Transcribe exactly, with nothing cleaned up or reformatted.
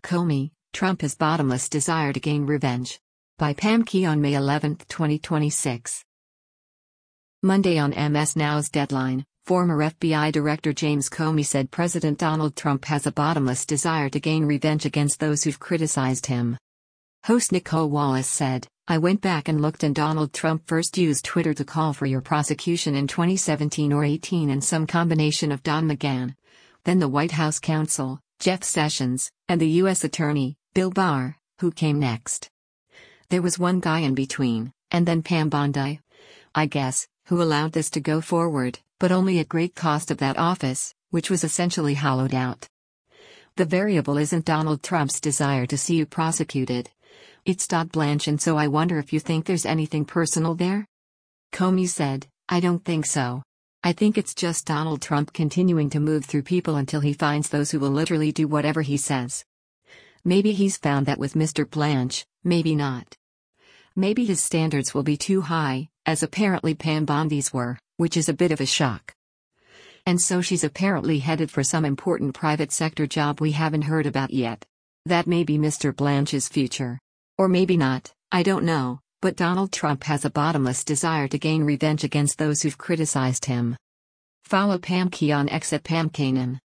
Comey, Trump has bottomless desire to gain revenge. By Pam Key on May eleventh, twenty twenty-six. Monday on M S Now's Deadline, former F B I Director James Comey said President Donald Trump has a bottomless desire to gain revenge against those who've criticized him. Host Nicole Wallace said, "I went back and looked and Donald Trump first used Twitter to call for your prosecution in twenty seventeen or eighteen and some combination of Don McGahn. Then the White House counsel, Jeff Sessions, and the U S Attorney, Bill Barr, who came next. There was one guy in between, and then Pam Bondi, I guess, who allowed this to go forward, but only at great cost of that office, which was essentially hollowed out. The variable isn't Donald Trump's desire to see you prosecuted. It's Todd Blanche, and so I wonder if you think there's anything personal there?" Comey said, "I don't think so. I think it's just Donald Trump continuing to move through people until he finds those who will literally do whatever he says. Maybe he's found that with Mister Blanche, maybe not. Maybe his standards will be too high, as apparently Pam Bondi's were, which is a bit of a shock. And so she's apparently headed for some important private sector job we haven't heard about yet. That may be Mister Blanche's future. Or maybe not, I don't know, but Donald Trump has a bottomless desire to gain revenge against those who've criticized him." Follow Pam Key on X at Pam Kanan.